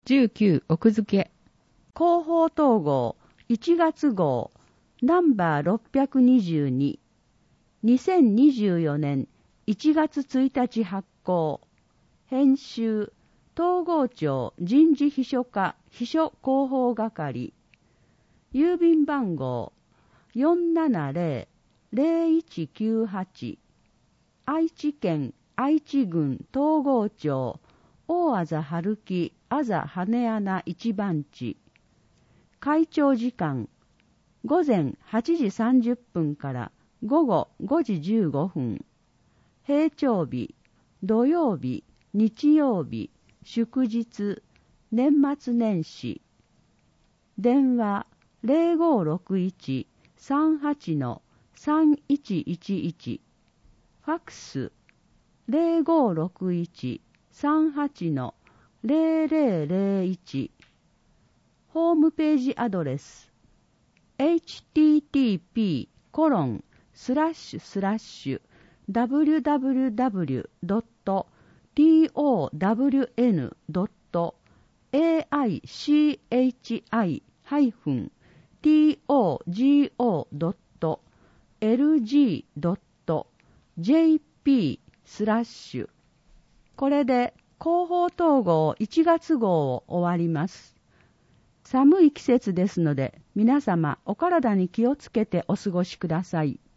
19奥付け広報統合1月号ナンバー622 2024年1月1日発行編集統合庁人事秘書課秘書広報係郵便番号 470-0198 愛知県愛知郡東郷町大字春木あざ羽穴一番地会長時間午前8時30分から午後5時15分平常日土曜日日曜日祝日年末年始電話 0561-38-3111 ファックス 0561-38-0001 ホームページアドレス http://www.town.togy.lg.jp/ これで広報統合1月号を終わります。寒い季節ですので皆様お体に気をつけてお過ごしください。